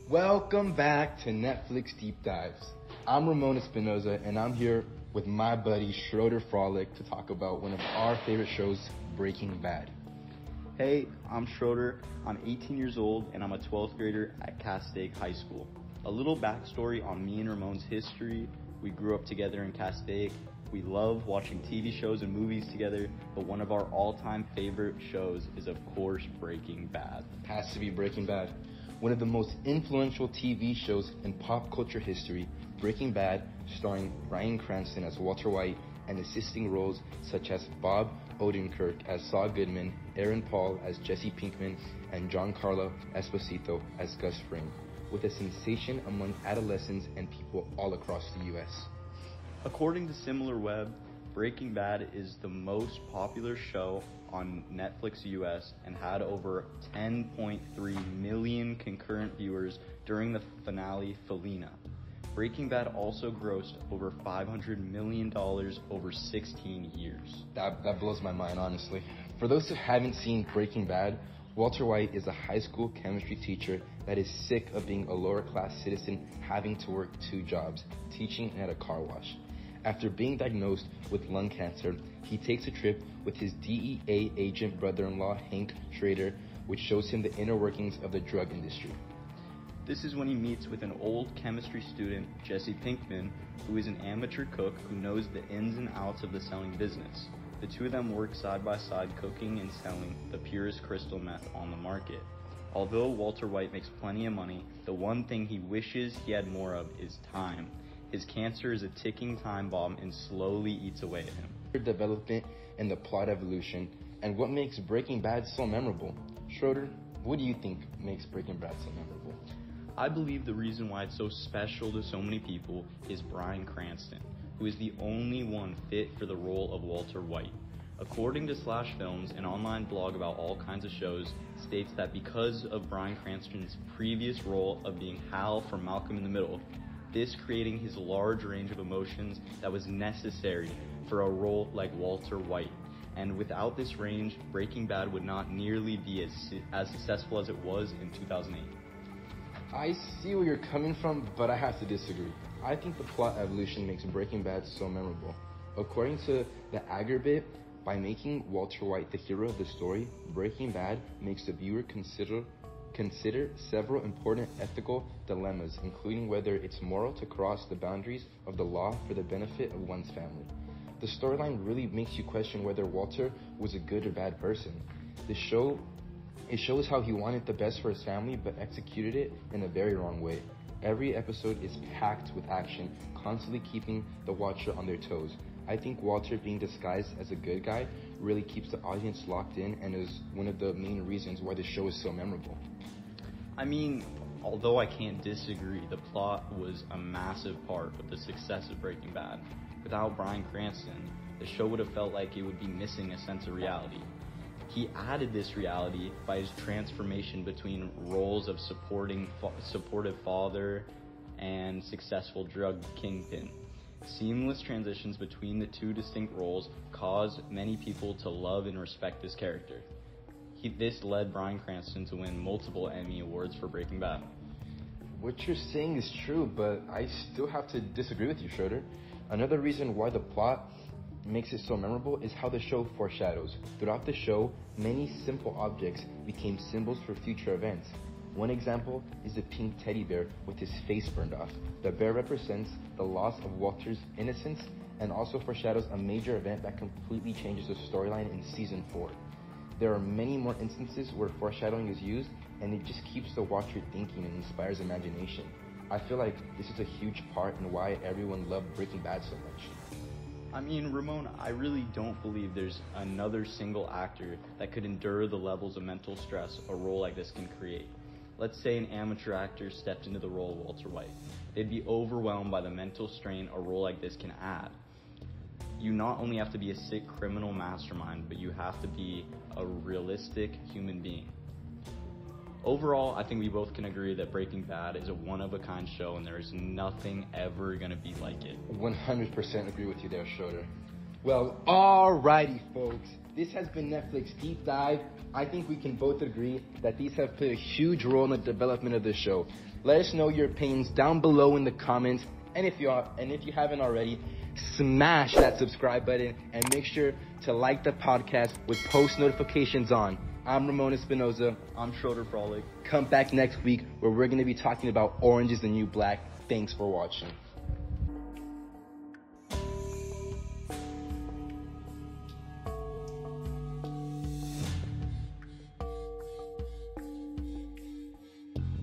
Welcome back to Netflix Deep Dives. I'm Ramon Espinoza, and I'm here with my buddy Schroeder Frolic to talk about one of our favorite shows, Breaking Bad. Hey, I'm Schroeder. I'm 18 years old, and I'm a 12th grader at Castaic High School. A little backstory on me and Ramon's history. We grew up together in Castaic. We love watching TV shows and movies together, but one of our all-time favorite shows is, of course, Breaking Bad. Has to be Breaking Bad. One of the most influential TV shows in pop culture history, Breaking Bad, starring Bryan Cranston as Walter White and assisting roles such as Bob Odenkirk as Saul Goodman, Aaron Paul as Jesse Pinkman, and Giancarlo Esposito as Gus Fring, with a sensation among adolescents and people all across the U.S. According to SimilarWeb, Breaking Bad is the most popular show on Netflix US and had over 10.3 million concurrent viewers during the finale Felina. Breaking Bad also grossed over $500 million over 16 years. That blows my mind, honestly. For those who haven't seen Breaking Bad, Walter White is a high school chemistry teacher that is sick of being a lower class citizen having to work two jobs, teaching and at a car wash. After being diagnosed with lung cancer, he takes a trip with his DEA agent brother-in-law, Hank Schrader, which shows him the inner workings of the drug industry. This is when he meets with an old chemistry student, Jesse Pinkman, who is an amateur cook who knows the ins and outs of the selling business. The two of them work side by side cooking and selling the purest crystal meth on the market. Although Walter White makes plenty of money, the one thing he wishes he had more of is time. His cancer is a ticking time bomb and slowly eats away at him. Development and the plot evolution, and what makes Breaking Bad so memorable. Schroeder, what do you think makes Breaking Bad so memorable? I believe the reason why it's so special to so many people is Bryan Cranston, who is the only one fit for the role of Walter White. According to Slash Films, an online blog about all kinds of shows, states that because of Bryan Cranston's previous role of being Hal from Malcolm in the Middle, this creating his large range of emotions that was necessary for a role like Walter White. And without this range, Breaking Bad would not nearly be as successful as it was in 2008. I see where you're coming from, but I have to disagree. I think the plot evolution makes Breaking Bad so memorable. According to the Aggregate, by making Walter White the hero of the story, Breaking Bad makes the viewer consider several important ethical dilemmas, including whether it's moral to cross the boundaries of the law for the benefit of one's family. The storyline really makes you question whether Walter was a good or bad person. It shows how he wanted the best for his family but executed it in a very wrong way. Every episode is packed with action, constantly keeping the watcher on their toes. I think Walter being disguised as a good guy really keeps the audience locked in and is one of the main reasons why the show is so memorable. I mean, although I can't disagree, the plot was a massive part of the success of Breaking Bad. Without Bryan Cranston, the show would have felt like it would be missing a sense of reality. He added this reality by his transformation between roles of supportive father and successful drug kingpin. Seamless transitions between the two distinct roles caused many people to love and respect this character. This led Bryan Cranston to win multiple Emmy Awards for Breaking Bad. What you're saying is true, but I still have to disagree with you, Schroeder. Another reason why the plot makes it so memorable is how the show foreshadows. Throughout the show, many simple objects became symbols for future events. One example is the pink teddy bear with his face burned off. The bear represents the loss of Walter's innocence and also foreshadows a major event that completely changes the storyline in season 4. There are many more instances where foreshadowing is used, and it just keeps the watcher thinking and inspires imagination. I feel like this is a huge part in why everyone loved Breaking Bad so much. I mean, Ramon, I really don't believe there's another single actor that could endure the levels of mental stress a role like this can create. Let's say an amateur actor stepped into the role of Walter White. They'd be overwhelmed by the mental strain a role like this can add. You not only have to be a sick criminal mastermind, but you have to be a realistic human being. Overall, I think we both can agree that Breaking Bad is a one-of-a-kind show and there is nothing ever going to be like it. 100% agree with you there, Schroeder. Well, alrighty, folks. This has been Netflix Deep Dive. I think we can both agree that these have played a huge role in the development of the show. Let us know your opinions down below in the comments. And if you haven't already, smash that subscribe button and make sure to like the podcast with post notifications on. I'm Ramon Espinoza. I'm Schroeder Frolic. Come back next week where we're going to be talking about Orange is the New Black. Thanks for watching.